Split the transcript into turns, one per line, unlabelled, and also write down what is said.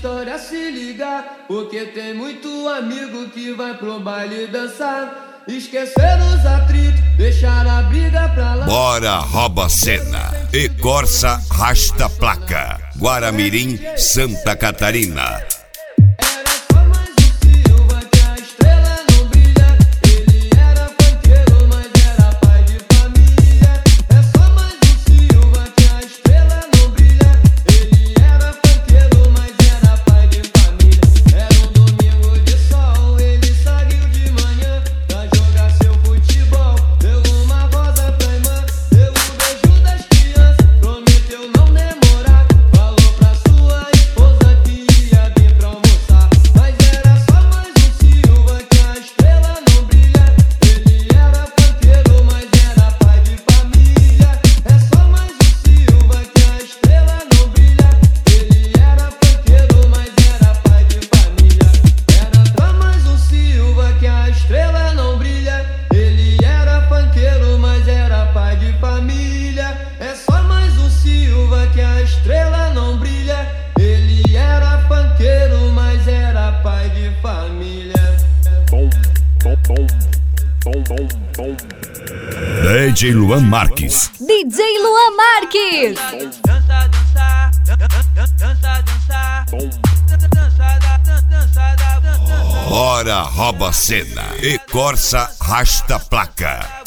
história se ligar, porque tem muito amigo que vai pro baile dançar. Esquecer os atritos, deixar a briga pra lá.
Bora rouba cena e Corsa rasta placa. Guaramirim, Santa Catarina. DJ Luan Marques.
DJ Luan Marques.
Dança, dança, dança, dança.
Bora rouba cena e Corsa rasta placa.